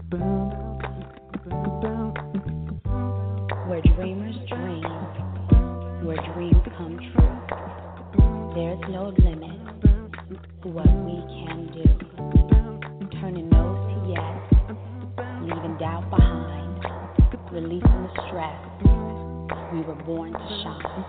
Where dreamers dream, where dreams come true. There's no limit to what we can do. Turning no's to yes, leaving doubt behind, releasing the stress. We were born to shine.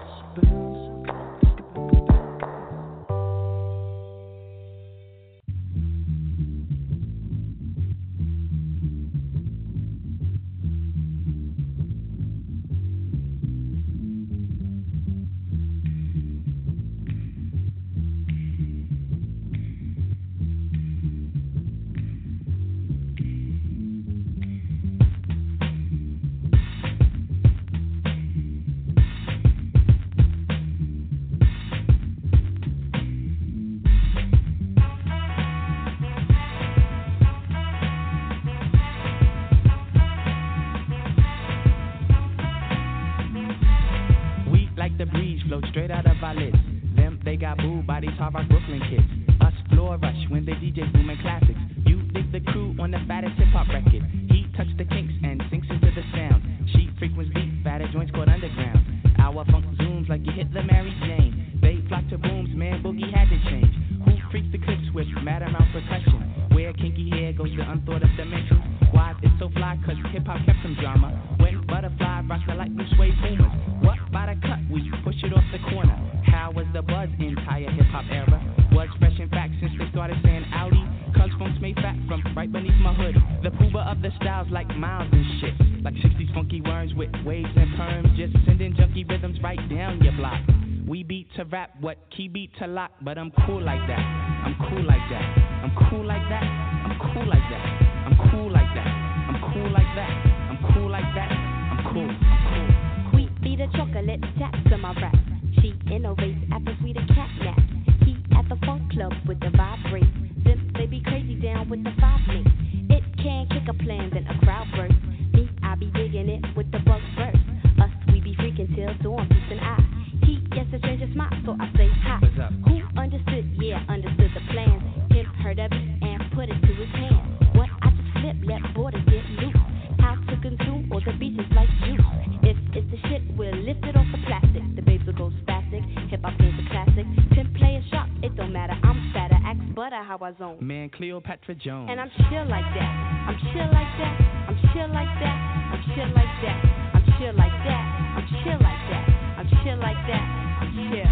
Straight out of our list. Them, they got booed by these hard rock Brooklyn kids. Us floor rush when the DJs booming classics. You dig the crew on the fattest hip hop record. He touched the kinks and sinks into the sound. She frequents beat, fatter joints called underground. Our funk zooms like you hit the Mary Jane. They flock to booms, man, boogie had to change. Who freaks the clips with mad amount percussion? Where kinky hair goes to unthought of dimensions. Why it's so fly, cause hip hop kept some drama. When Butterfly rocks the light blue suede boomers. What by the cut, we push it off the corner. How was the buzz entire hip hop era? Was fresh in fact since they started saying Audi. Cuz funks made fat from right beneath my hood. The pooba of the styles like Miles and shit. Like 60s funky worms with waves and perms. Just sending junky rhythms right down your block. We beat to rap, what key beat to lock. But I'm cool like that. I'm cool like that. I'm cool like that. I'm cool like that. I'm cool like that. I'm cool like that. I'm cool like that. I'm cool. I'm cool. Be the chocolate taps to my rap. She innovates at the sweeter cat nap. He at the funk club with the vibrate. Them they be crazy down with the 5 mix. It can kick a plan, then a crowd burst. Me, I be digging it with the bug burst. Us, we be freaking till dawn, peace and I. He gets a change of smile, so I say hi. Who understood? Yeah, understood the plan. Him heard of it and put it to his hand. What I just flip, let borders get loose. How to consume all the beaches like juice. If it's the shit, we'll lift it off the plastic. The babes will go spastic. Hip hop game's a classic. Pimp player sharp, it don't matter. I'm fatter, axe butter how I zone. Man, Cleopatra Jones. And I'm chill like that. I'm chill like that. I'm chill like that. I'm chill like that. I'm chill like that. I'm chill like that. I'm chill like that. I'm chill.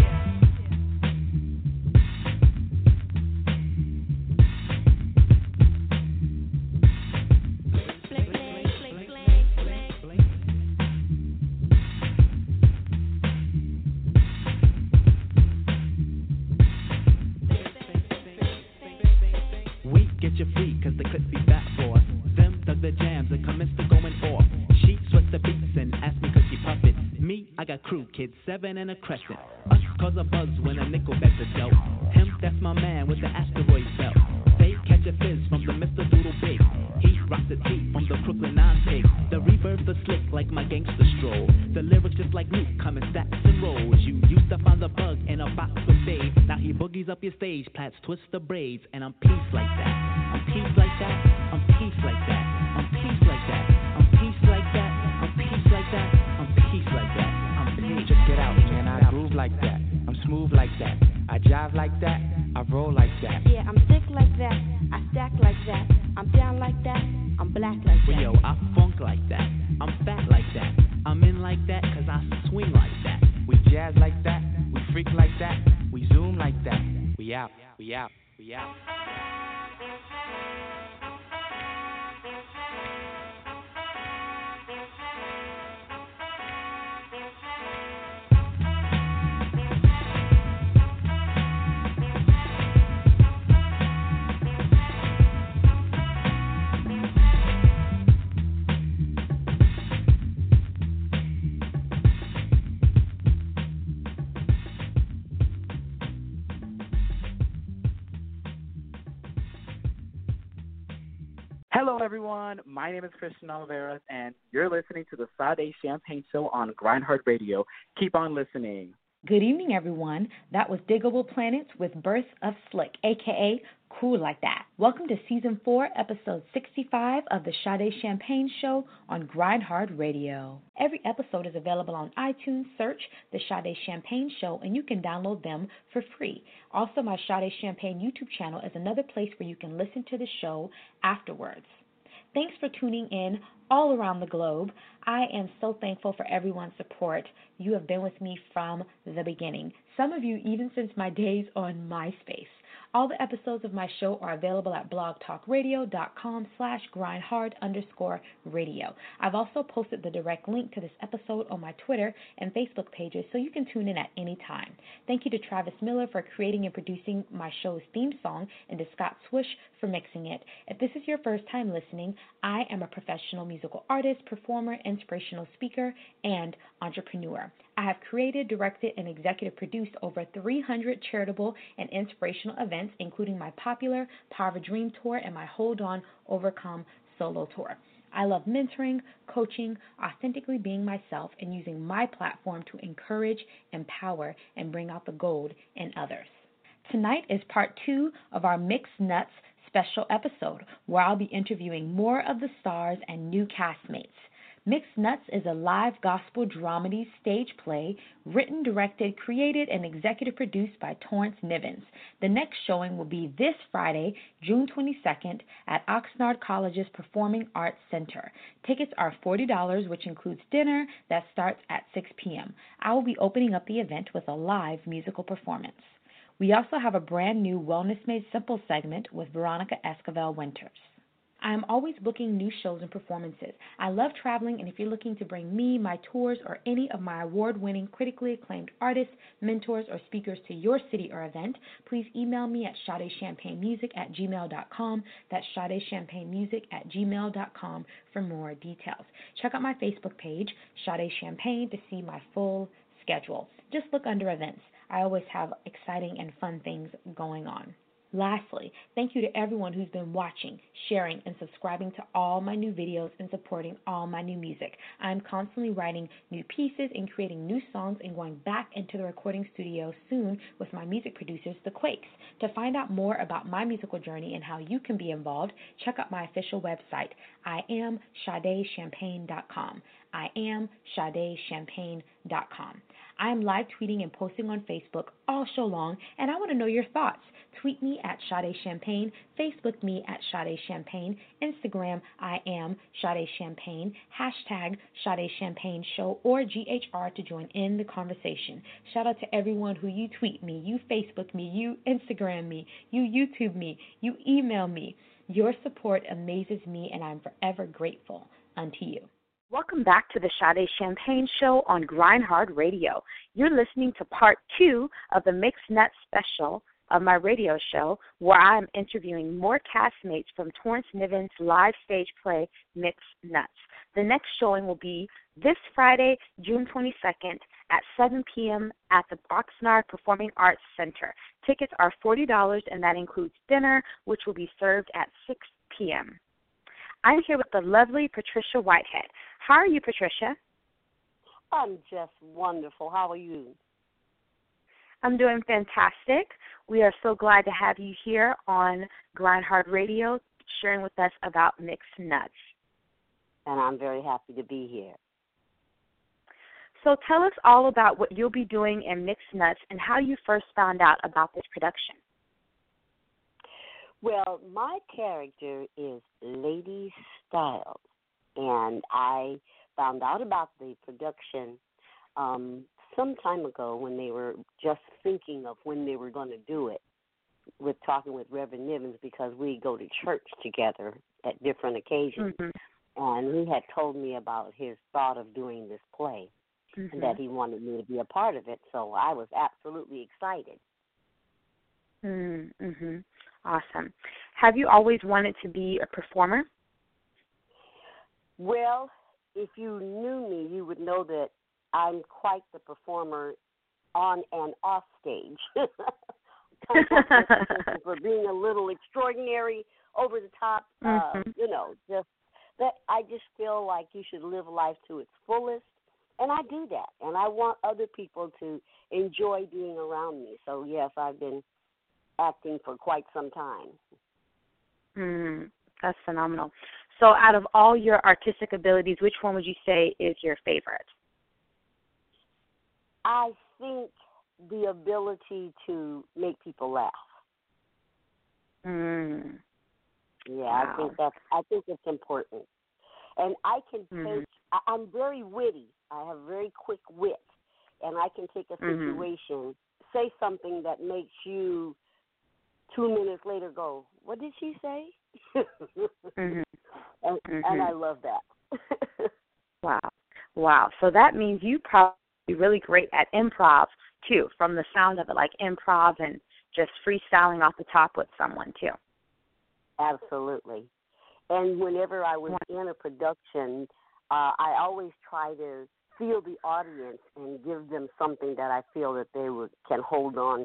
Get your free, cause the clips be fat for us. Them dug the jams and commenced to going off. She sweats the beats and asked me could she puff it. Me, I got crew kids, 7 and a crescent. Us cause a buzz when a nickelback's a dope. Him, that's my man with the asteroid belt. They catch a fizz from the Mr. Doodle Big. He rocks the tee from the Crooklyn 9 pig. The reverb the slick like my gangster stroll. The lyrics just like Luke coming stacks and rolls. You used to find the bug in a box with Dave. Now he boogies up your stage, plats twist the braids, and I'm peace like that. I'm peace like that. I'm peace like that. I'm peace like that. I'm peace like that. I'm peace like that. I'm peace like that. I'm peace. Just get out, man. I groove like that. I'm smooth like that. I jive like that. I roll like that. Yeah, I'm thick like that. I stack like that. I'm down like that. I'm black like that. Well, yo, I funk like that. I'm fat like that. I'm in like that cause I swing like that. We jazz like that. We freak like that. We zoom like that. We out. We out. We out. Hello, everyone. My name is Christian Oliveira, and you're listening to the Sade Champagne Show on Grindheart Radio. Keep on listening. Good evening, everyone. That was Diggable Planets with Birth of Slick, a.k.a. Cool like that. Welcome to Season 4, Episode 65 of the Sade Champagne Show on Grind Hard Radio. Every episode is available on iTunes. Search the Sade Champagne Show and you can download them for free. Also, my Sade Champagne YouTube channel is another place where you can listen to the show afterwards. Thanks for tuning in all around the globe. I am so thankful for everyone's support. You have been with me from the beginning. Some of you even since my days on MySpace. All the episodes of my show are available at blogtalkradio.com/grindhard_radio. I've also posted the direct link to this episode on my Twitter and Facebook pages so you can tune in at any time. Thank you to Travis Miller for creating and producing my show's theme song and to Scott Swish for mixing it. If this is your first time listening, I am a professional musical artist, performer, inspirational speaker, and entrepreneur. I have created, directed, and executive produced over 300 charitable and inspirational events, including my popular Power of a Dream tour and my Hold On, Overcome solo tour. I love mentoring, coaching, authentically being myself, and using my platform to encourage, empower, and bring out the gold in others. Tonight is part 2 of our Mixed Nuts special episode, where I'll be interviewing more of the stars and new castmates. Mixed Nuts is a live gospel dramedy stage play written, directed, created, and executive produced by Torrance Nivens. The next showing will be this Friday, June 22nd, at Oxnard College's Performing Arts Center. Tickets are $40, which includes dinner that starts at 6 p.m. I will be opening up the event with a live musical performance. We also have a brand new Wellness Made Simple segment with Veronica Esquivel Winters. I am always booking new shows and performances. I love traveling, and if you're looking to bring me, my tours, or any of my award-winning, critically acclaimed artists, mentors, or speakers to your city or event, please email me at SadeChampagneMusic@gmail.com. That's SadeChampagneMusic@gmail.com for more details. Check out my Facebook page, Sade Champagne, to see my full schedule. Just look under events. I always have exciting and fun things going on. Lastly, thank you to everyone who's been watching, sharing, and subscribing to all my new videos and supporting all my new music. I'm constantly writing new pieces and creating new songs and going back into the recording studio soon with my music producers, The Quakes. To find out more about my musical journey and how you can be involved, check out my official website, IamSadeChampagne.com. IamSadeChampagne.com. I am live tweeting and posting on Facebook all show long, and I want to know your thoughts. Tweet me at Sade Champagne, Facebook me at Sade Champagne, Instagram I am Sade Champagne, hashtag Sade Champagne Show or GHR to join in the conversation. Shout out to everyone who you tweet me, you Facebook me, you Instagram me, you YouTube me, you email me. Your support amazes me, and I'm forever grateful unto you. Welcome back to the Sade Champagne Show on Grind Hard Radio. You're listening to part 2 of the Mixed Nuts special of my radio show, where I'm interviewing more castmates from Torrance Nivens' live stage play, Mixed Nuts. The next showing will be this Friday, June 22nd at 7 p.m. at the Oxnard Performing Arts Center. Tickets are $40, and that includes dinner, which will be served at 6 p.m. I'm here with the lovely Patricia Whitehead. How are you, Patricia? I'm just wonderful. How are you? I'm doing fantastic. We are so glad to have you here on Grind Hard Radio, sharing with us about Mixed Nuts. And I'm very happy to be here. So tell us all about what you'll be doing in Mixed Nuts and how you first found out about this production. Well, my character is Lady Styles, and I found out about the production some time ago when they were just thinking of when they were going to do it, with talking with Reverend Nivens, because we go to church together at different occasions. Mm-hmm. And he had told me about his thought of doing this play, mm-hmm. and that he wanted me to be a part of it, so I was absolutely excited. Mm-hmm. Awesome. Have you always wanted to be a performer? Well, if you knew me, you would know that I'm quite the performer on and off stage. For being a little extraordinary, over the top, mm-hmm. Just that I just feel like you should live life to its fullest, and I do that. And I want other people to enjoy being around me. So, yes, I've been acting for quite some time. That's phenomenal. So out of all your artistic abilities, which one would you say is your favorite? I think the ability to make people laugh. Yeah, Wow. I think it's important. And I can take, I'm very witty. I have very quick wit. And I can take a situation, say something that makes you 2 minutes later go, what did she say? And I love that. Wow. So that means you probably really great at improv, too, from the sound of it, like improv and just freestyling off the top with someone, too. Absolutely. And whenever I was in a production, I always try to feel the audience and give them something that I feel that they can hold on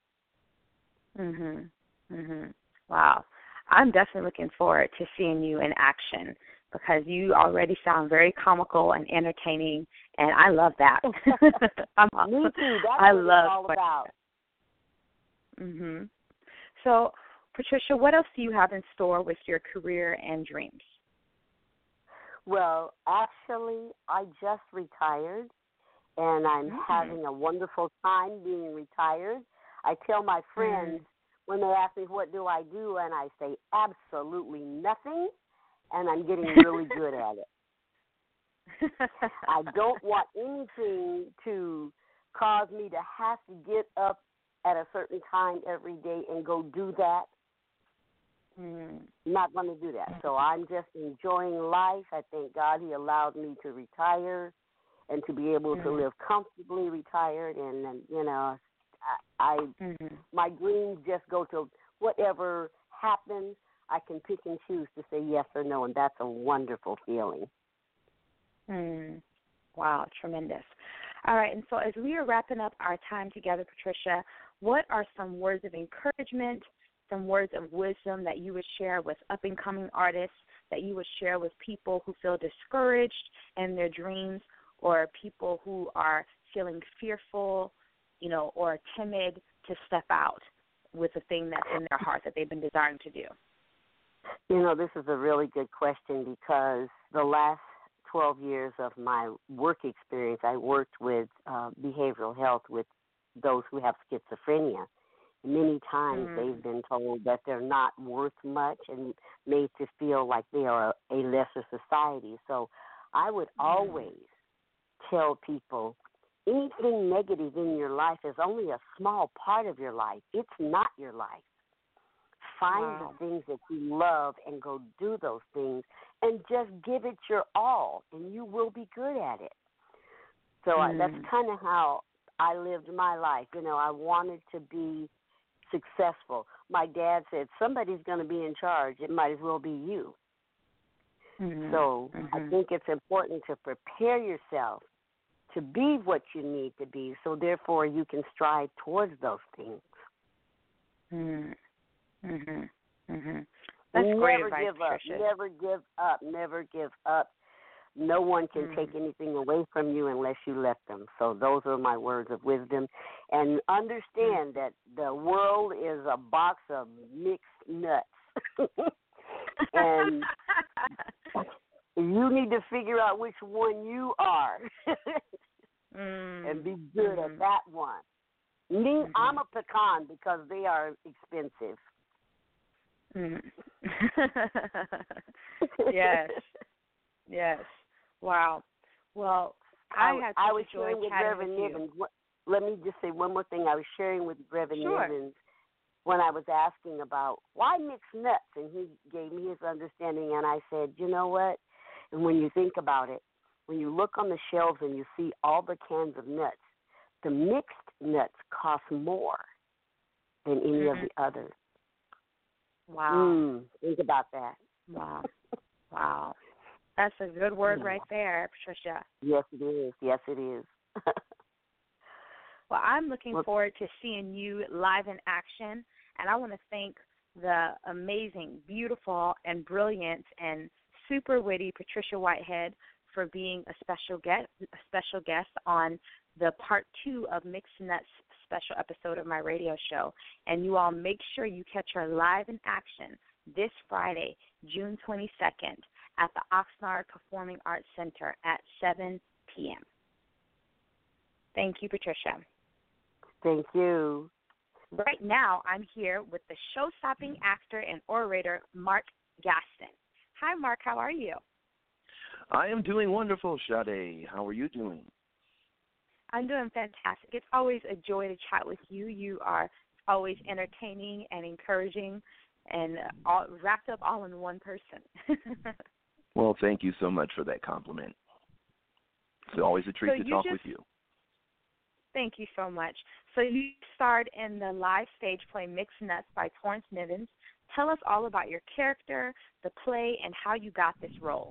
to. Wow. I'm definitely looking forward to seeing you in action because you already sound very comical and entertaining, and I love that. Me too. That's what it's all about. So, Patricia, what else do you have in store with your career and dreams? Well, actually, I just retired, and I'm having a wonderful time being retired. I tell my friends when they ask me what do I do, and I say absolutely nothing, and I'm getting really good at it. I don't want anything to cause me to have to get up at a certain time every day and go do that. Not going to do that. So I'm just enjoying life. I thank God He allowed me to retire and to be able to live comfortably retired. And you know, my dreams just go to whatever happens. I can pick and choose to say yes or no, and that's a wonderful feeling. Wow, tremendous. All right, and so as we are wrapping up our time together, Patricia, what are some words of encouragement, some words of wisdom that you would share with up-and-coming artists, that you would share with people who feel discouraged in their dreams or people who are feeling fearful, you know, or timid to step out with the thing that's in their heart that they've been desiring to do? You know, this is a really good question because the last 12 years of my work experience, I worked with behavioral health with those who have schizophrenia. Many times they've been told that they're not worth much and made to feel like they are a lesser society. So I would always tell people anything negative in your life is only a small part of your life. It's not your life. Find the things that you love and go do those things and just give it your all, and you will be good at it. So that's kind of how I lived my life. You know, I wanted to be successful. My dad said, somebody's going to be in charge. It might as well be you. So I think it's important to prepare yourself to be what you need to be, so therefore you can strive towards those things. That's great never advice, give up. Patricia. Never give up. Never give up. No one can take anything away from you unless you let them. So those are my words of wisdom. And understand that the world is a box of mixed nuts. And you need to figure out which one you are and be good at that one. Me, I'm a pecan because they are expensive. Yes. Wow. Well, I was sharing with Reverend Nivens. Let me just say one more thing. I was sharing with Reverend Nivens when I was asking about why mix nuts, and he gave me his understanding, and I said, you know what? And when you think about it, when you look on the shelves and you see all the cans of nuts, the mixed nuts cost more than any of the others. Wow. Think about that. Wow. That's a good word right there, Patricia. Yes, it is. Yes, it is. Well, I'm looking forward to seeing you live in action, and I want to thank the amazing, beautiful, and brilliant and super witty Patricia Whitehead for being a special guest on the part 2 of Mixed Nuts special episode of my radio show. And you all make sure you catch her live in action this Friday, June 22nd, at the Oxnard Performing Arts Center at 7 p.m. Thank you, Patricia. Thank you. Right now, I'm here with the show-stopping actor and orator, Mark Gaston. Hi, Mark. How are you? I am doing wonderful, Sade. How are you doing? I'm doing fantastic. It's always a joy to chat with you. You are always entertaining and encouraging and all, wrapped up all in one person. Well, thank you so much for that compliment. It's always a treat to talk with you. Thank you so much. So you starred in the live stage play Mixed Nuts by Torrance Nivens. Tell us all about your character, the play, and how you got this role.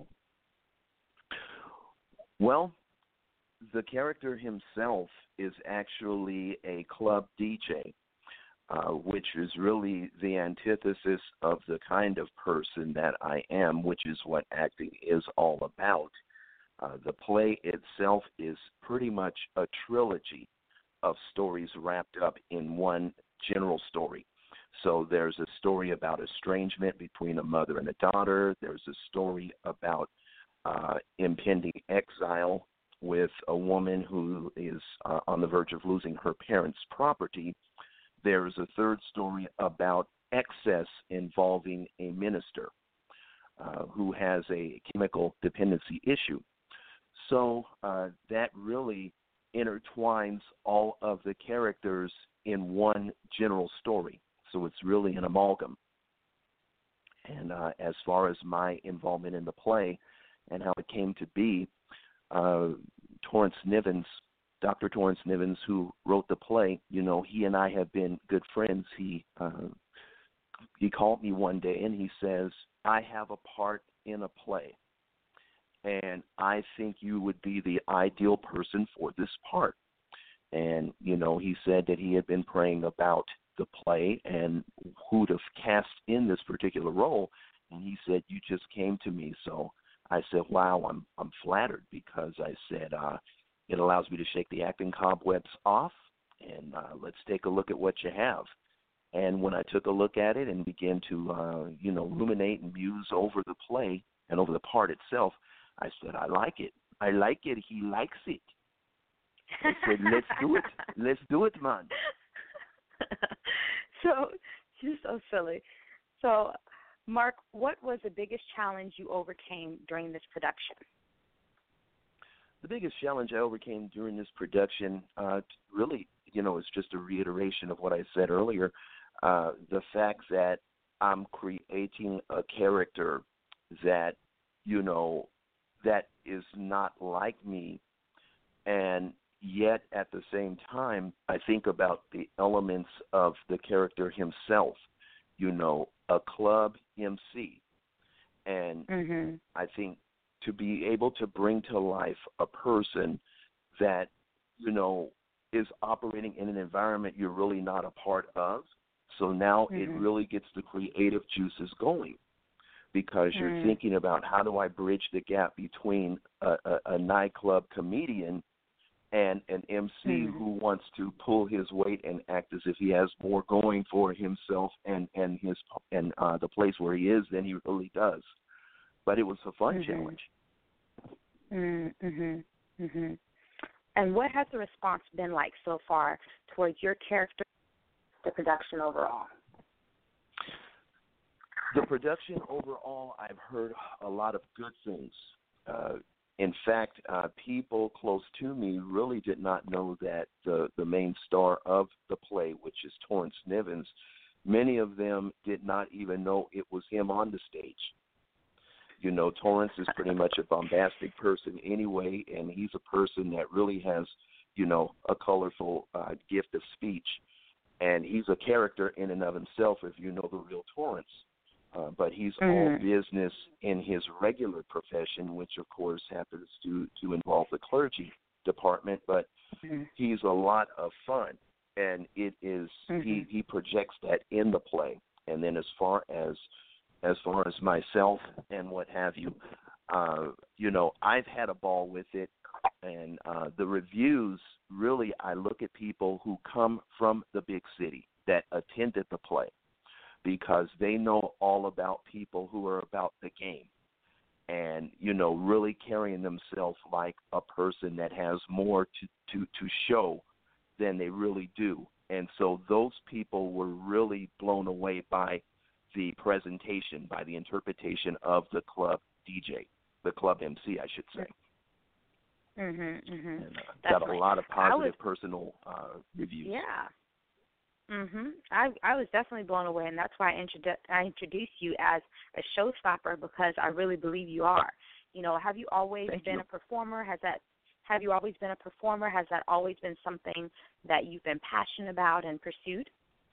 Well, the character himself is actually a club DJ, which is really the antithesis of the kind of person that I am, which is what acting is all about. The play itself is pretty much a trilogy of stories wrapped up in one general story. So there's a story about estrangement between a mother and a daughter. There's a story about impending exile with a woman who is on the verge of losing her parents' property. There's a third story about excess involving a minister who has a chemical dependency issue. So that really intertwines all of the characters in one general story. So it's really an amalgam. And as far as my involvement in the play and how it came to be, Torrance Nivens, Dr. Torrance Nivens, who wrote the play, you know, he and I have been good friends. He called me one day and he says, I have a part in a play, and I think you would be the ideal person for this part. And, you know, he said that he had been praying about the play and who to cast in this particular role, and he said, you just came to me. So I said, wow, I'm flattered, because I said, it allows me to shake the acting cobwebs off, and let's take a look at what you have. And when I took a look at it and began to, ruminate and muse over the play and over the part itself, I said, I like it. I like it. He likes it. I said, let's do it. Let's do it, man. So, you're so silly. So, Mark, what was the biggest challenge you overcame during this production? The biggest challenge I overcame during this production really, is just a reiteration of what I said earlier. The fact that I'm creating a character that, that is not like me, and yet at the same time, I think about the elements of the character himself, a club MC. And I think to be able to bring to life a person that, is operating in an environment you're really not a part of. So now it really gets the creative juices going, because you're thinking about, how do I bridge the gap between a nightclub comedian and an MC who wants to pull his weight and act as if he has more going for himself and the place where he is than he really does. But it was a fun challenge. And what has the response been like so far towards your character, the production overall? The production overall, I've heard a lot of good things. In fact, people close to me really did not know that the main star of the play, which is Torrance Nivens, many of them did not even know it was him on the stage. Torrance is pretty much a bombastic person anyway, and he's a person that really has, a colorful gift of speech. And he's a character in and of himself if you know the real Torrance. But he's all business in his regular profession, which, of course, happens to involve the clergy department. But he's a lot of fun, and it is he projects that in the play. And then as far as myself and what have you, I've had a ball with it. And the reviews, really, I look at people who come from the big city that attended the play because they know all about people who are about the game and, you know, really carrying themselves like a person that has more to show than they really do. And so those people were really blown away by the presentation, by the interpretation of the club DJ, the club MC, I should say. And, got a lot of positive personal reviews. Yeah. I was definitely blown away, and that's why I introduced you as a showstopper because I really believe you are. You know, have you always been a performer? Have you always been a performer? Has that always been something that you've been passionate about and pursued?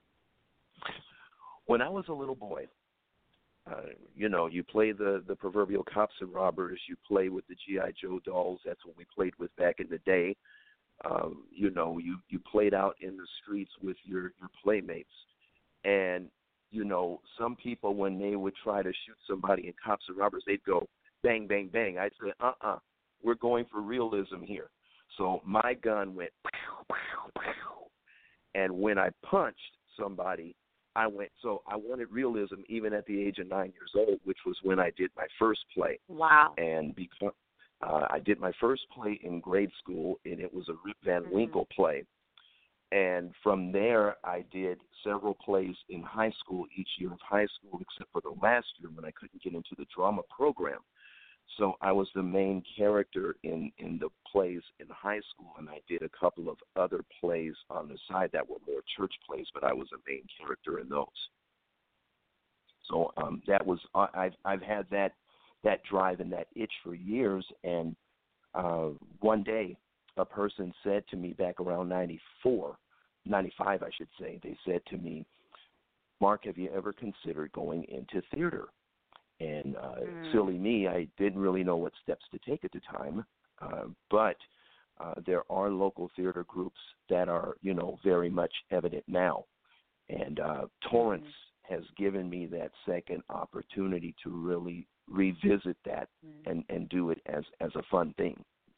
When I was a little boy, you know, you play the proverbial cops and robbers. You play with the G.I. Joe dolls. That's what we played with back in the day. You know, you played out in the streets with your playmates. And, you know, some people, when they would try to shoot somebody in cops and robbers, they'd go bang, bang, bang. I'd say, we're going for realism here. So my gun went pow, pow, pow. And when I punched somebody, I wanted realism even at the age of 9 years old, which was when I did my first play. Wow. And because I did my first play in grade school, and it was a Rip Van Winkle play. And from there, I did several plays in high school each year of high school, except for the last year when I couldn't get into the drama program. So I was the main character in the plays in high school, and I did a couple of other plays on the side that were more church plays, but I was a main character in those. So that was I've had that drive and that itch for years, and one day a person said to me back around 95 I should say, they said to me, "Mark, have you ever considered going into theater?" And silly me, I didn't really know what steps to take at the time, but there are local theater groups that are, you know, very much evident now. And Torrance has given me that second opportunity to really revisit that and do it as a fun thing.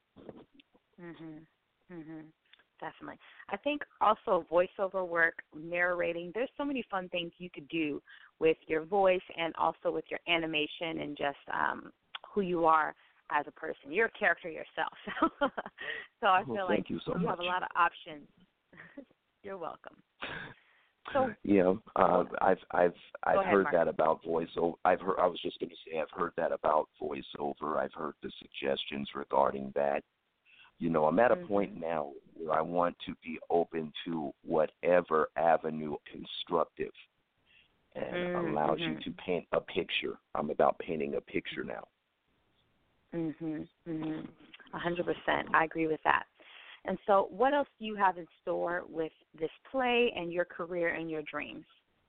Definitely. I think also voiceover work, narrating, there's so many fun things you could do with your voice and also with your animation and just who you are as a person. You're a character yourself. So I feel like you have a lot of options. You're welcome. So yeah, I've heard Mark. that about voiceover. I was just going to say I've heard that about voiceover. I've heard the suggestions regarding that. You know, I'm at a point now where I want to be open to whatever avenue constructive and allows you to paint a picture. I'm about painting a picture now. 100%. I agree with that. And so what else do you have in store with this play and your career and your dreams?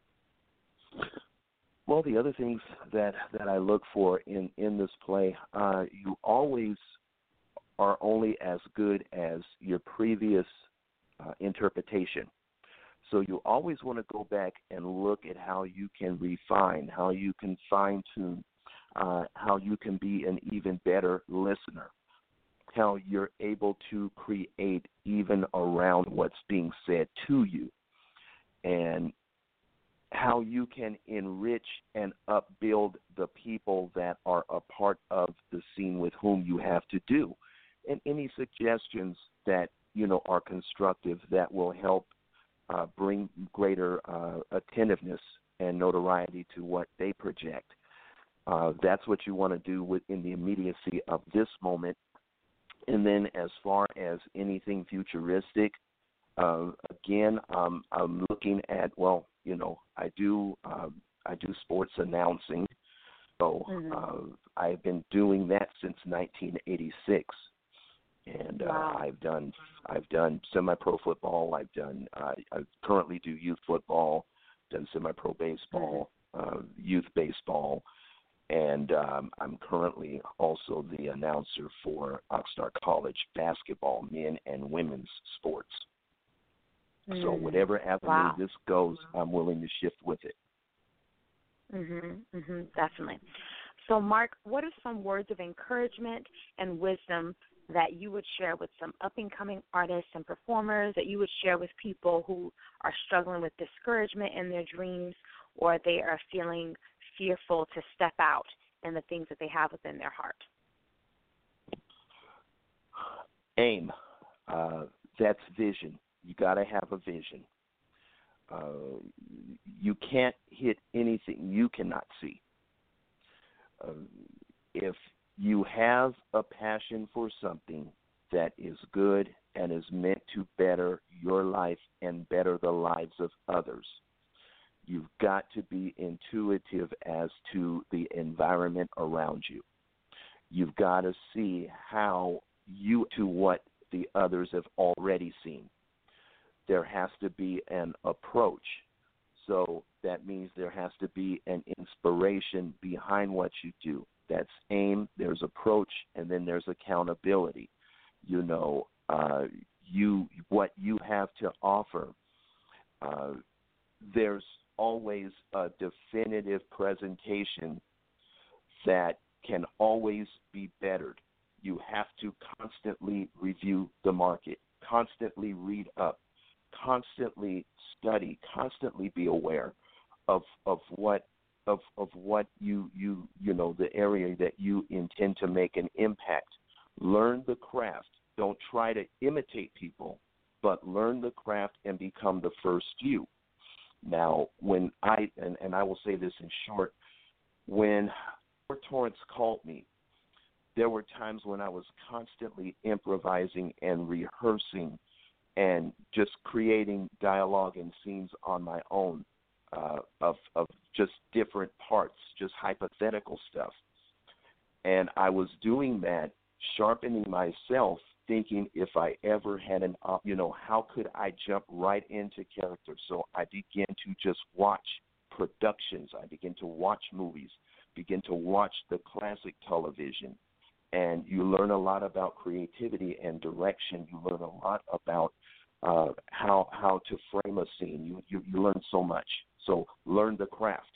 Well, the other things that I look for in this play, you always are only as good as your previous interpretation. So you always want to go back and look at how you can refine, how you can fine-tune, how you can be an even better listener, how you're able to create even around what's being said to you, and how you can enrich and upbuild the people that are a part of the scene with whom you have to do. And any suggestions that, you know, are constructive that will help bring greater attentiveness and notoriety to what they project. That's what you want to do within the immediacy of this moment. And then as far as anything futuristic, again, I'm looking at, well, you know, I do sports announcing. So I've been doing that since 1986. And I've done semi-pro football. I currently do youth football, done semi-pro baseball, youth baseball, and I'm currently also the announcer for Oxnard College basketball, men and women's sports. So whatever avenue this goes, I'm willing to shift with it. Definitely. So, Mark, what are some words of encouragement and wisdom that you would share with some up-and-coming artists and performers, that you would share with people who are struggling with discouragement in their dreams, or they are feeling fearful to step out in the things that they have within their heart? Aim. That's vision. You got to have a vision. You can't hit anything you cannot see. If you have a passion for something that is good and is meant to better your life and better the lives of others, you've got to be intuitive as to the environment around you. You've got to see how you to what the others have already seen. There has to be an approach. So that means there has to be an inspiration behind what you do. That's aim, there's approach, and then there's accountability. You know, what you have to offer. There's always a definitive presentation that can always be bettered. You have to constantly review the market, constantly read up, constantly study, constantly be aware of what you know, the area that you intend to make an impact. Learn the craft. Don't try to imitate people, but learn the craft and become the first you. Now, when I will say this in short, when Torrance called me, there were times when I was constantly improvising and rehearsing and just creating dialogue and scenes on my own of just different parts, just hypothetical stuff. And I was doing that, sharpening myself, thinking if I ever had how could I jump right into character? So I began to just watch productions. I began to watch movies, begin to watch the classic television. And you learn a lot about creativity and direction. You learn a lot about how to frame a scene. You learn so much. So learn the craft.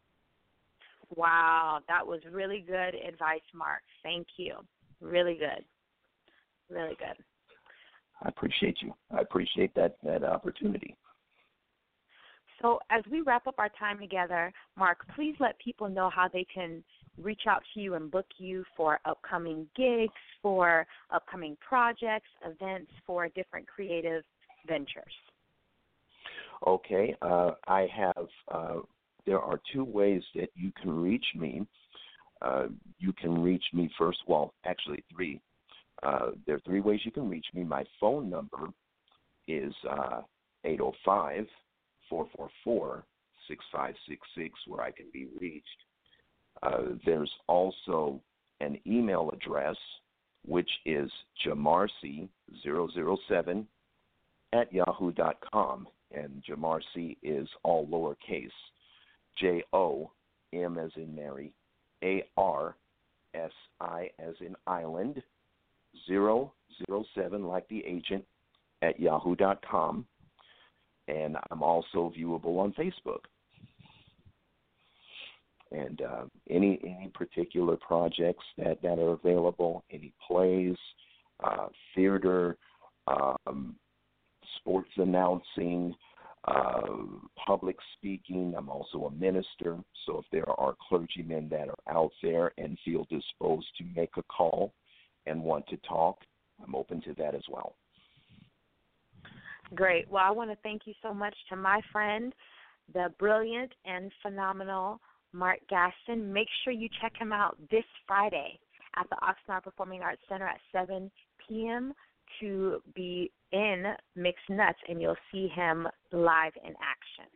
Wow, that was really good advice, Mark. Thank you. Really good. Really good. I appreciate you. I appreciate that opportunity. So as we wrap up our time together, Mark, please let people know how they can reach out to you and book you for upcoming gigs, for upcoming projects, events, for different creative ventures. Okay. I have there are two ways that you can reach me. You can reach me first, actually three. There are three ways you can reach me. My phone number is 805-444-6566, where I can be reached. There's also an email address, which is jamarcy007@yahoo.com, and Jamarcy is all lowercase, JOM as in Mary, ARSI as in island, 007 like the agent at yahoo.com, and I'm also viewable on Facebook. And any particular projects that are available, any plays, theater, sports announcing, public speaking. I'm also a minister, so if there are clergymen that are out there and feel disposed to make a call and want to talk, I'm open to that as well. Great. Well, I want to thank you so much to my friend, the brilliant and phenomenal Mark Gaston. Make sure you check him out this Friday at the Oxnard Performing Arts Center at 7 p.m. to be in Mixed Nuts, and you'll see him live in action.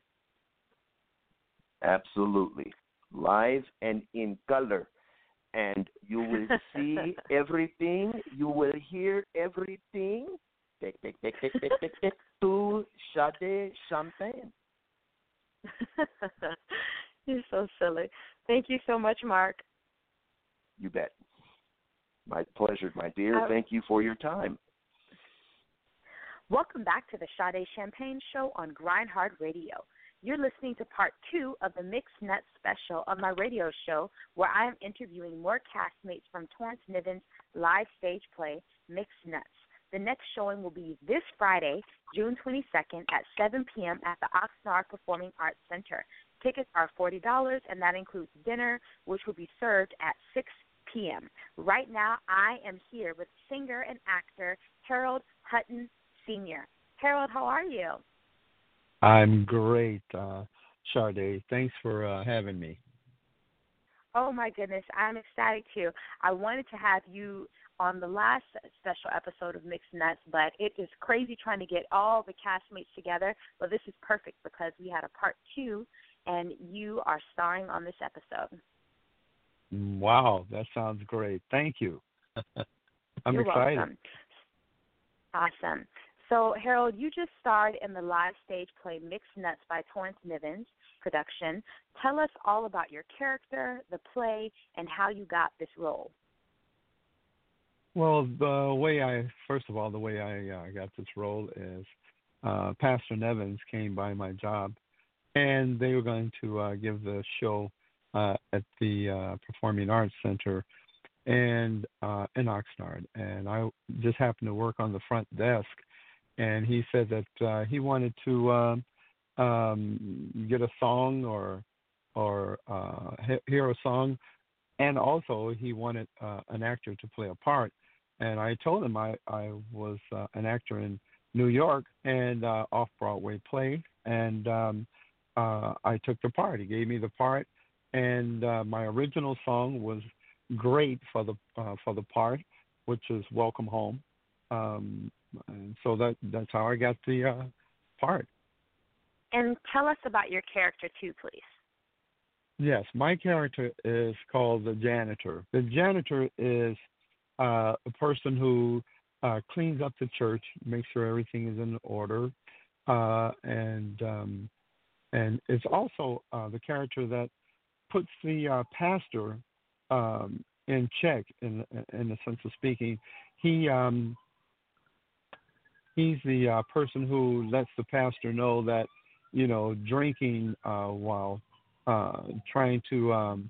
Absolutely. Live and in color. And you will see everything. You will hear everything. To Sade Champagne. You're so silly. Thank you so much, Mark. You bet. My pleasure, my dear. Thank you for your time. Welcome back to the Sade Champagne Show on Grindhard Radio. You're listening to part 2 of the Mixed Nuts special of my radio show, where I am interviewing more castmates from Torrance Niven's live stage play, Mixed Nuts. The next showing will be this Friday, June 22nd at 7 p.m. at the Oxnard Performing Arts Center. Tickets are $40, and that includes dinner, which will be served at 6 p.m. Right now, I am here with singer and actor Harold Hutton Sr. Harold, how are you? I'm great, Sade. Thanks for having me. Oh, my goodness. I'm ecstatic, too. I wanted to have you on the last special episode of Mixed Nuts, but it is crazy trying to get all the castmates together. But this is perfect because we had a part 2, and you are starring on this episode. Wow, that sounds great. Thank you. You're excited. Welcome. Awesome. So, Harold, you just starred in the live stage play Mixed Nuts by Torrance Niven's production. Tell us all about your character, the play, and how you got this role. Well, the way I got this role is Pastor Nevins came by my job, and they were going to give the show at the Performing Arts Center and in Oxnard. And I just happened to work on the front desk, and he said that he wanted to get a song or hear a song, and also he wanted an actor to play a part. And I told him I was an actor in New York and off-Broadway play, and I took the part. He gave me the part, and my original song was great for the part, which is "Welcome Home." And so that's how I got the part. And tell us about your character, too, please. Yes, my character is called the janitor. The janitor is a person who cleans up the church, makes sure everything is in order, and it's also the character that puts the pastor in check, in the sense of speaking. He's the person who lets the pastor know that, drinking while trying to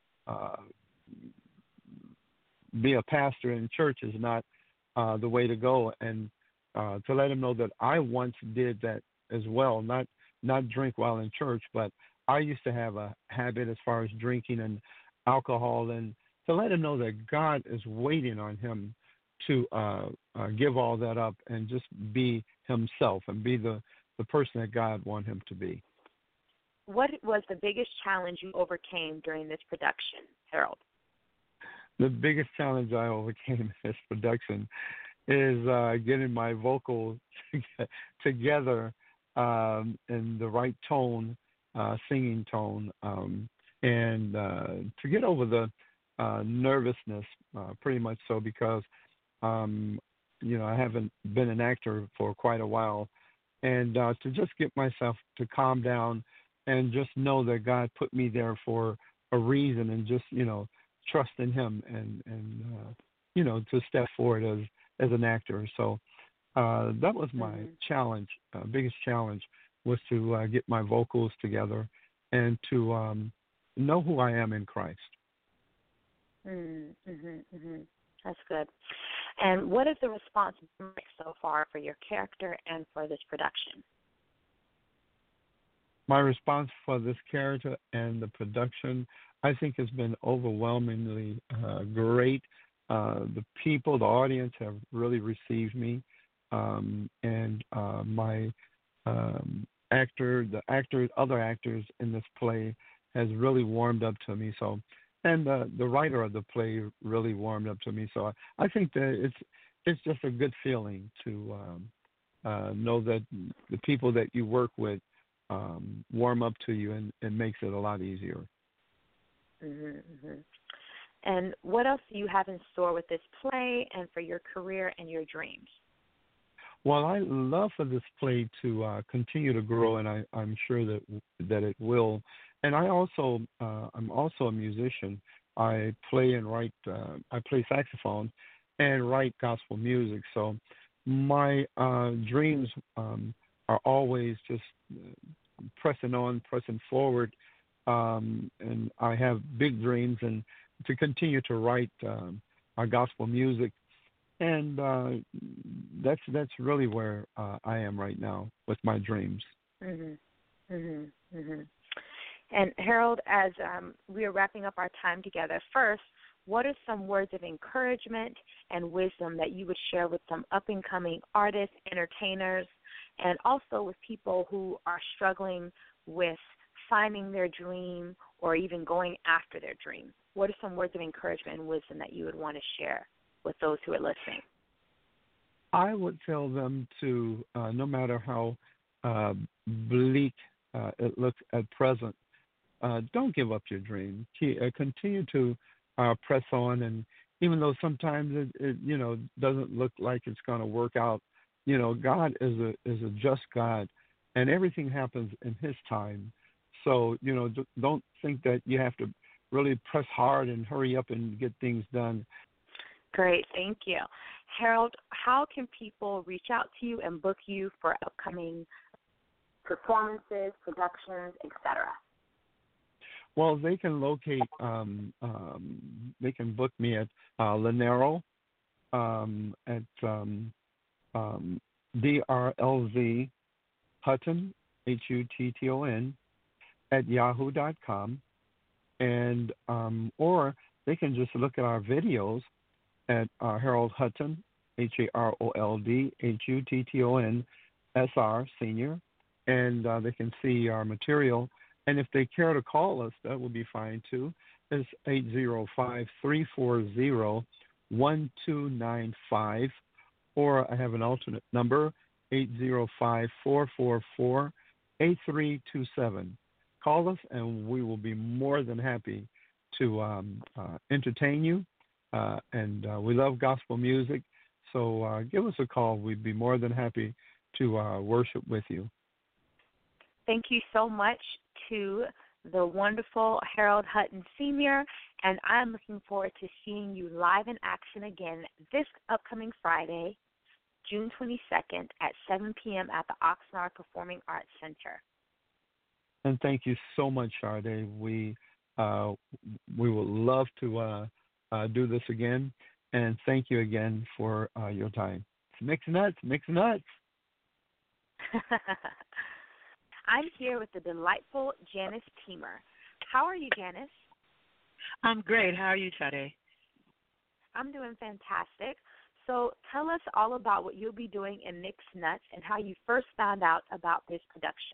be a pastor in church is not the way to go, and to let him know that I once did that as well, not drink while in church, but I used to have a habit as far as drinking and alcohol, and to let him know that God is waiting on him to give all that up and just be himself and be the person that God wants him to be. What was the biggest challenge you overcame during this production, Harold? The biggest challenge I overcame in this production is getting my vocals together in the right tone, singing tone, and to get over the nervousness, pretty much so, because I haven't been an actor for quite a while, and to just get myself to calm down and just know that God put me there for a reason, and just trust in Him, and to step forward as an actor. So that was my challenge. Biggest challenge was to get my vocals together and to know who I am in Christ. That's good. And what is the response been like so far for your character and for this production? My response for this character and the production, I think, has been overwhelmingly great. The people, the audience, have really received me, and my other actors in this play has really warmed up to me. So, and the writer of the play really warmed up to me. So I think that it's just a good feeling to know that the people that you work with warm up to you, and it makes it a lot easier. And what else do you have in store with this play and for your career and your dreams? Well, I love for this play to continue to grow, and I'm sure that it will. And I'm also a musician. I play and write. I play saxophone and write gospel music. So my dreams are always just pressing on, pressing forward, and I have big dreams and to continue to write our gospel music, and that's really where I am right now with my dreams. Mhm. Mhm. Mhm. And Harold, as we are wrapping up our time together, first, what are some words of encouragement and wisdom that you would share with some up-and-coming artists, entertainers, and also with people who are struggling with finding their dream or even going after their dream? What are some words of encouragement and wisdom that you would want to share with those who are listening? I would tell them to, no matter how bleak it looks at present, don't give up your dream. Continue to press on, and even though sometimes it doesn't look like it's going to work out, God is a just God, and everything happens in His time. So don't think that you have to really press hard and hurry up and get things done. Great, thank you. Harold, how can people reach out to you and book you for upcoming performances, productions, etc.? Well, they can locate, they can book me at Lanero at DRLV Hutton, Hutton, at yahoo.com. And or they can just look at our videos at Harold Hutton, HaroldHutton SR Senior, and they can see our material. And if they care to call us, that would be fine too. It's 805-340-1295, or I have an alternate number, 805-444-8327. Call us, and we will be more than happy to entertain you. And we love gospel music, so give us a call. We'd be more than happy to worship with you. Thank you so much to the wonderful Harold Hutton Sr., and I'm looking forward to seeing you live in action again this upcoming Friday, June 22nd at 7 p.m. at the Oxnard Performing Arts Center. And thank you so much, Sade. We would love to do this again, and thank you again for your time. Mix nuts. I'm here with the delightful Janice Teamer. How are you, Janice? I'm great. How are you, Sade? I'm doing fantastic. So tell us all about what you'll be doing in Mix Nuts and how you first found out about this production.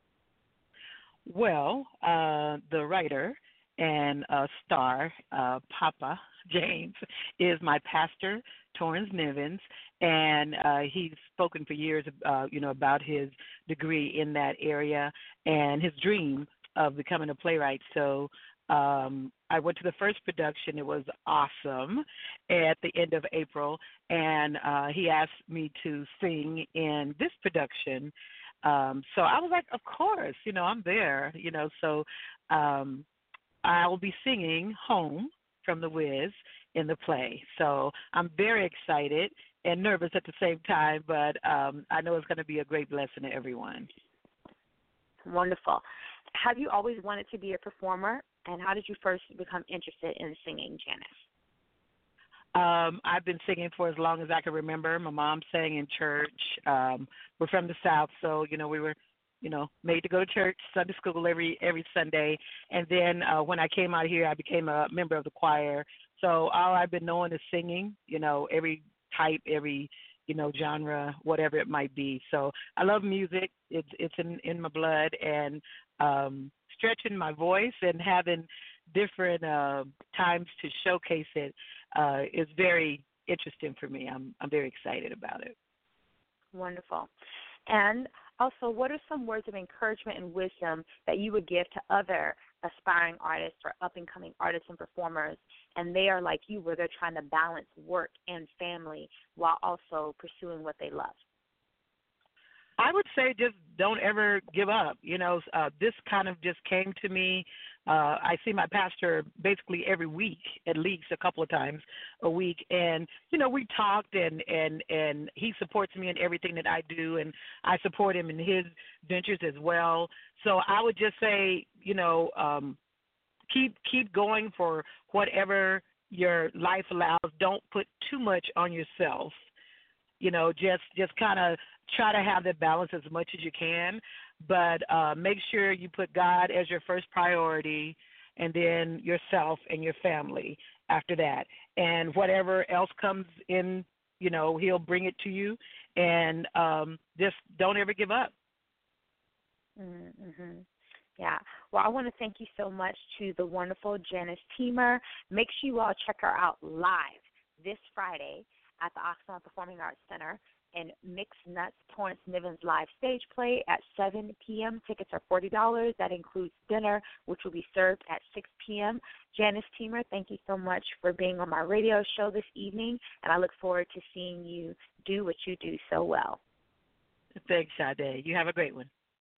Well, the writer and star, Papa James, is my pastor, Torrance Nivens, and he's spoken for years, about his degree in that area and his dream of becoming a playwright. So I went to the first production. It was awesome at the end of April, and he asked me to sing in this production. So I was like, of course, I'm there, so I will be singing Home from The Wiz in the play. So I'm very excited and nervous at the same time, but I know it's going to be a great blessing to everyone. Wonderful. Have you always wanted to be a performer, and how did you first become interested in singing, Janice? I've been singing for as long as I can remember. My mom sang in church. We're from the South, so, we were, made to go to church, Sunday school every Sunday. And then when I came out here, I became a member of the choir. So all I've been knowing is singing, every type, every, genre, whatever it might be. So I love music. It's in my blood, and stretching my voice and having different times to showcase it is very interesting for me. I'm very excited about it. Wonderful. And also, what are some words of encouragement and wisdom that you would give to other aspiring artists or up-and-coming artists and performers, and they are like you, where they're trying to balance work and family while also pursuing what they love? I would say just don't ever give up. This kind of just came to me I see my pastor basically every week, at least a couple of times a week, and we talked, and he supports me in everything that I do, and I support him in his ventures as well. So I would just say, keep going for whatever your life allows. Don't put too much on yourself. Just kind of try to have that balance as much as you can, but make sure you put God as your first priority, and then yourself and your family after that. And whatever else comes in, He'll bring it to you, and just don't ever give up. Mm-hmm. Yeah. Well, I want to thank you so much to the wonderful Janice Teamer. Make sure you all check her out live this Friday at the Oxnard Performing Arts Center in Mixed Nuts Torrance Nivens live stage play at 7 p.m. Tickets are $40. That includes dinner, which will be served at 6 p.m. Janice Teamer, thank you so much for being on my radio show this evening, and I look forward to seeing you do what you do so well. Thanks, Sade. You have a great one.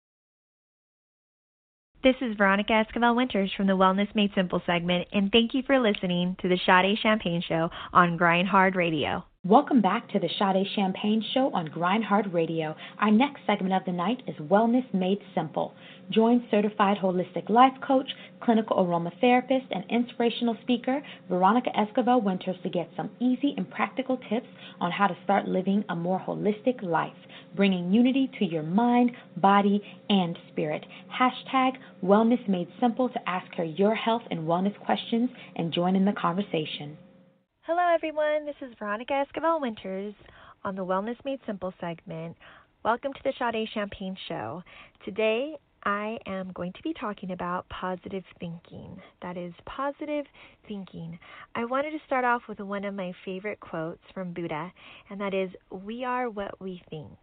This is Veronica Esquivel-Winters from the Wellness Made Simple segment, and thank you for listening to the Sade Champagne Show on Grind Hard Radio. Welcome back to the Sade Champagne Show on Grind Hard Radio. Our next segment of the night is Wellness Made Simple. Join certified holistic life coach, clinical aromatherapist, and inspirational speaker Veronica Esquivel-Winters to get some easy and practical tips on how to start living a more holistic life, bringing unity to your mind, body, and spirit. Hashtag Wellness Made Simple to ask her your health and wellness questions and join in the conversation. Hello, everyone. This is Veronica Esquivel-Winters on the Wellness Made Simple segment. Welcome to the Sade Champagne Show. Today, I am going to be talking about positive thinking. That is positive thinking. I wanted to start off with one of my favorite quotes from Buddha, and that is, "We are what we think.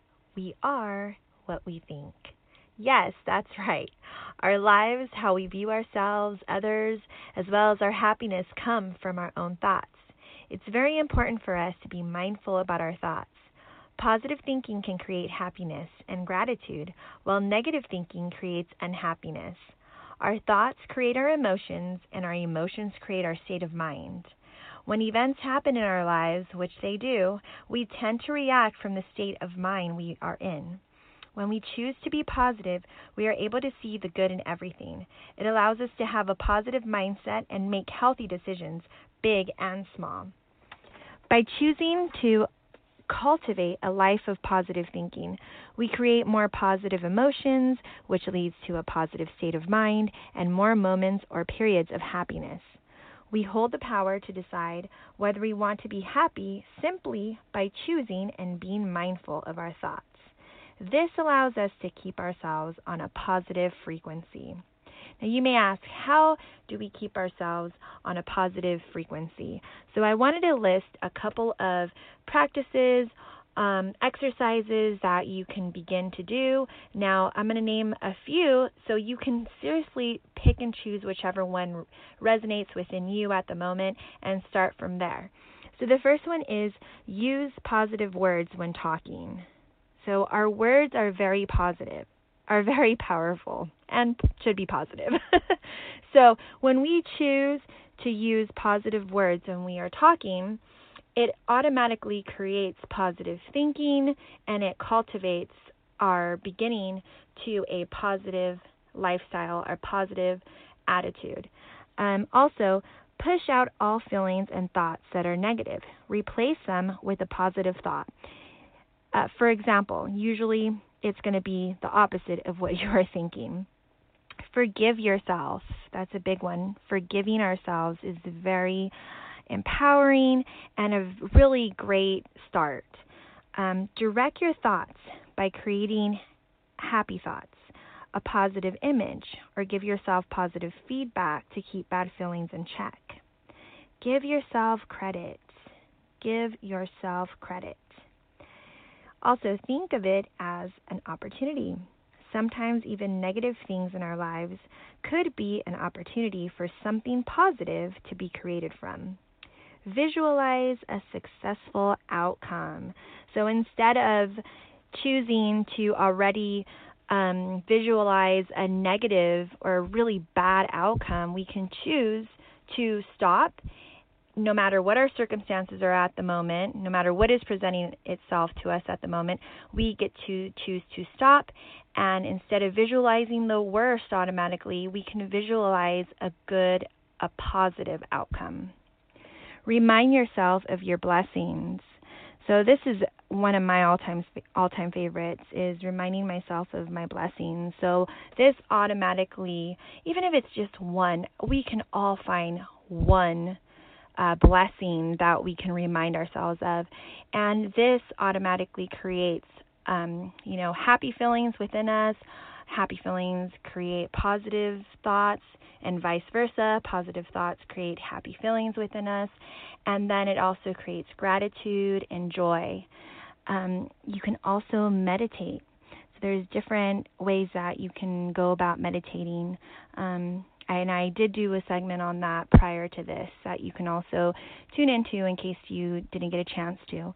We are what we think." Yes, that's right. Our lives, how we view ourselves, others, as well as our happiness come from our own thoughts. It's very important for us to be mindful about our thoughts. Positive thinking can create happiness and gratitude, while negative thinking creates unhappiness. Our thoughts create our emotions, and our emotions create our state of mind. When events happen in our lives, which they do, we tend to react from the state of mind we are in. When we choose to be positive, we are able to see the good in everything. It allows us to have a positive mindset and make healthy decisions, big and small. By choosing to cultivate a life of positive thinking, we create more positive emotions, which leads to a positive state of mind and more moments or periods of happiness. We hold the power to decide whether we want to be happy simply by choosing and being mindful of our thoughts. This allows us to keep ourselves on a positive frequency. Now, you may ask, how do we keep ourselves on a positive frequency? So I wanted to list a couple of practices, exercises that you can begin to do. Now, I'm going to name a few so you can seriously pick and choose whichever one resonates within you at the moment and start from there. So the first one is use positive words when talking. So our words are very positive, are very powerful, and should be positive. So when we choose to use positive words when we are talking, it automatically creates positive thinking, and it cultivates our beginning to a positive lifestyle, or positive attitude. Also, push out all feelings and thoughts that are negative. Replace them with a positive thought. For example, usually it's going to be the opposite of what you are thinking. Forgive yourself. That's a big one. Forgiving ourselves is very empowering and a really great start. Direct your thoughts by creating happy thoughts, a positive image, or give yourself positive feedback to keep bad feelings in check. Give yourself credit. Give yourself credit. Also, think of it as an opportunity. Sometimes even negative things in our lives could be an opportunity for something positive to be created from. Visualize a successful outcome. So instead of choosing to already visualize a negative or a really bad outcome, we can choose to stop. No matter what our circumstances are at the moment, no matter what is presenting itself to us at the moment, we get to choose to stop. And instead of visualizing the worst automatically, we can visualize a positive outcome. Remind yourself of your blessings. So this is one of my all-time favorites, is reminding myself of my blessings. So this automatically, even if it's just one, we can all find one blessing that we can remind ourselves of, and this automatically creates happy feelings within us. Happy feelings create positive thoughts, and vice versa. Positive thoughts create happy feelings within us, and then it also creates gratitude and joy. You can also meditate. So there's different ways that you can go about meditating. And I did do a segment on that prior to this that you can also tune into in case you didn't get a chance to.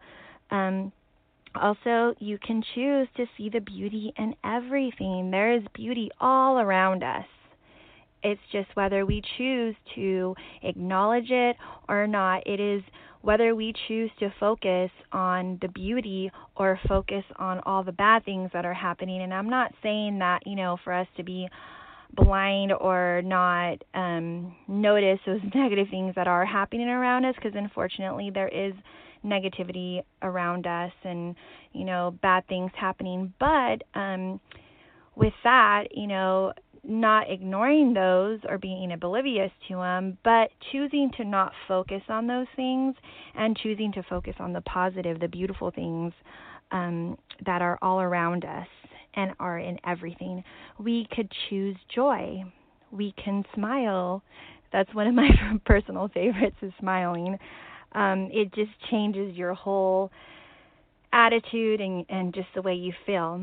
Also, you can choose to see the beauty in everything. There is beauty all around us. It's just whether we choose to acknowledge it or not. It is whether we choose to focus on the beauty or focus on all the bad things that are happening. And I'm not saying that, for us to be blind or not notice those negative things that are happening around us, because unfortunately there is negativity around us and bad things happening, but with that, not ignoring those or being oblivious to them, but choosing to not focus on those things and choosing to focus on the positive, the beautiful things that are all around us and are in everything. We could choose joy. We can smile. That's one of my personal favorites, is smiling. It just changes your whole attitude and just the way you feel.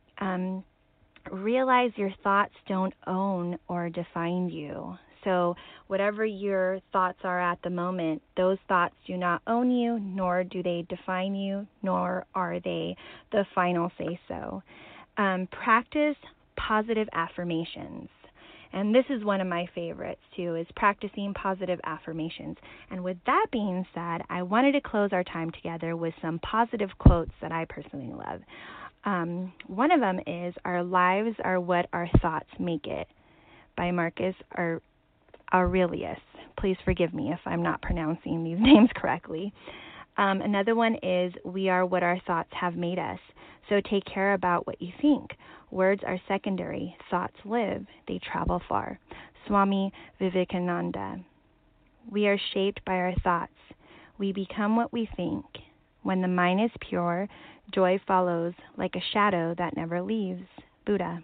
Realize your thoughts don't own or define you. So whatever your thoughts are at the moment, those thoughts do not own you, nor do they define you, nor are they the final say-so. Practice positive affirmations. And this is one of my favorites, too, is practicing positive affirmations. And with that being said, I wanted to close our time together with some positive quotes that I personally love. One of them is, "Our lives are what our thoughts make it," by Marcus Aurelius. Please forgive me if I'm not pronouncing these names correctly. Another one is, "We are what our thoughts have made us. So take care about what you think. Words are secondary. Thoughts live. They travel far." Swami Vivekananda. "We are shaped by our thoughts. We become what we think. When the mind is pure, joy follows like a shadow that never leaves." Buddha.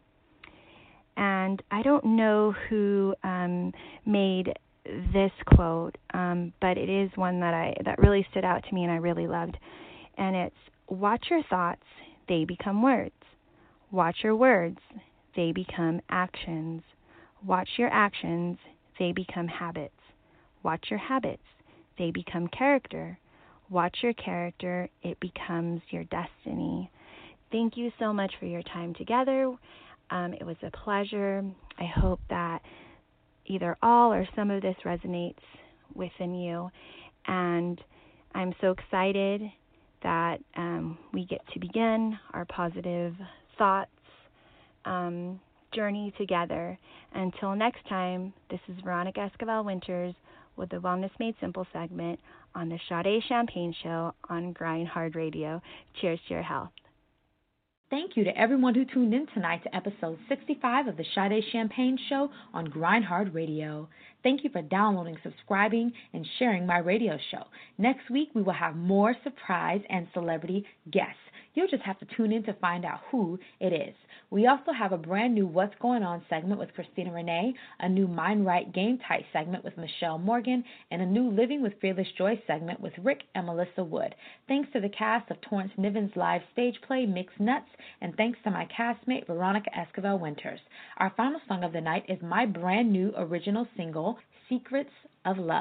And I don't know who made this quote, but it is one that really stood out to me and I really loved. And it's, "Watch your thoughts, they become words. Watch your words, they become actions. Watch your actions, they become habits. Watch your habits, they become character. Watch your character, it becomes your destiny." Thank you so much for your time together. It was a pleasure. I hope that either all or some of this resonates within you. And I'm so excited that we get to begin our positive thoughts journey together. Until next time, this is Veronica Esquivel Winters with the Wellness Made Simple segment on the Sade Champagne Show on Grind Hard Radio. Cheers to your health. Thank you to everyone who tuned in tonight to episode 65 of the Sade Champagne Show on Grind Hard Radio. Thank you for downloading, subscribing, and sharing my radio show. Next week, we will have more surprise and celebrity guests. You'll just have to tune in to find out who it is. We also have a brand new What's Going On segment with Christina Renee, a new Mind Right Game Tight segment with Michelle Morgan, and a new Living with Fearless Joy segment with Rick and Melissa Wood. Thanks to the cast of Torrance Niven's live stage play, Mixed Nuts, and thanks to my castmate, Veronica Esquivel Winters. Our final song of the night is my brand new original single, Secrets of Love.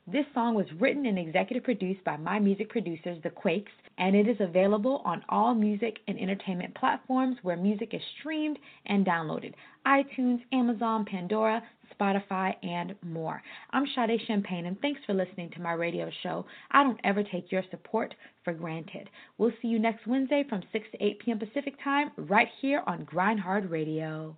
This song was written and executive produced by my music producers, The Quakes, and it is available on all music and entertainment platforms where music is streamed and downloaded: iTunes, Amazon, Pandora, Spotify, and more. I'm Sade Champagne, and thanks for listening to my radio show. I don't ever take your support for granted. We'll see you next Wednesday from 6 to 8 p.m. Pacific Time right here on Grind Hard Radio.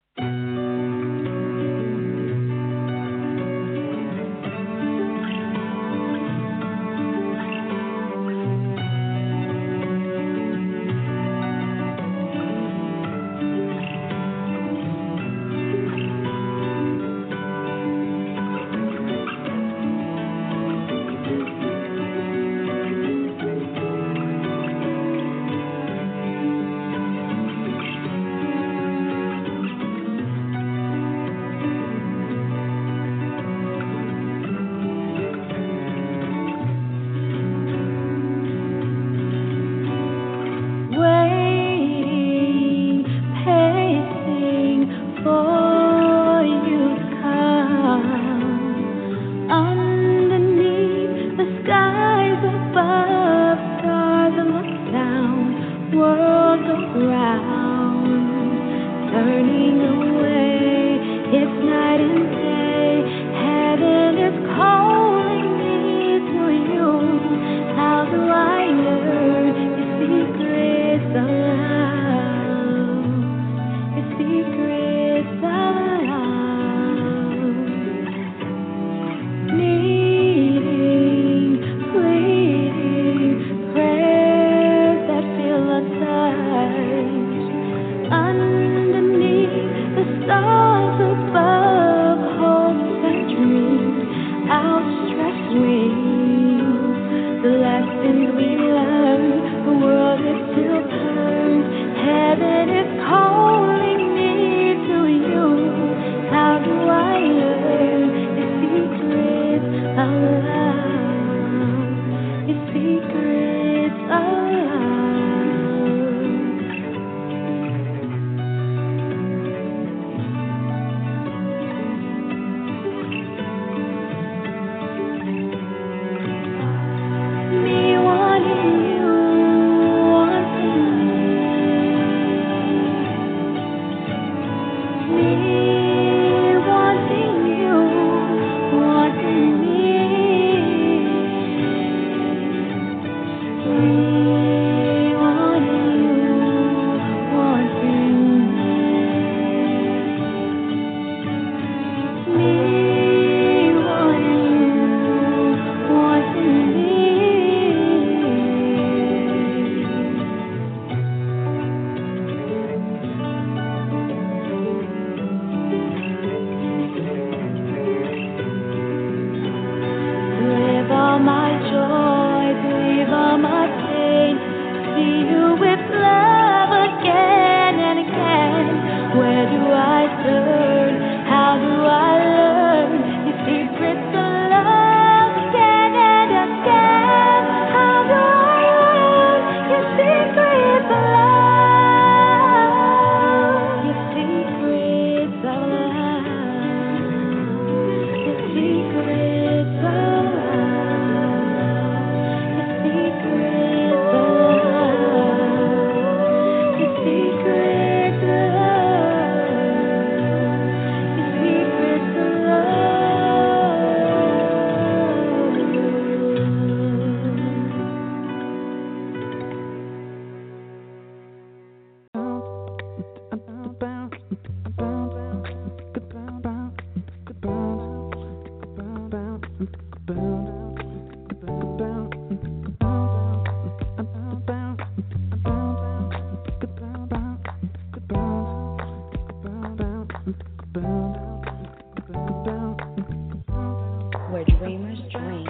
Where dreamers dream,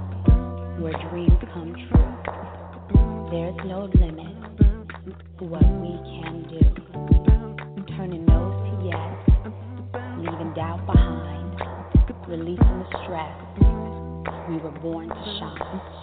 where dreams come true. There's no limit to what we can do. Turning no's to yes, leaving doubt behind, releasing the stress. We were born to shine.